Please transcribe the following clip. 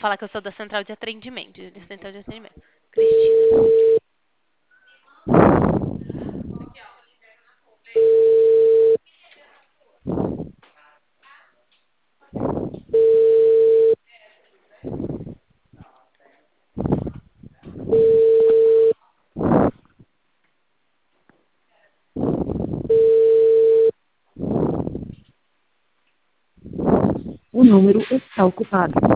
falar que eu sou da central de atendimento. Central de atendimento. Cristina. O número está ocupado.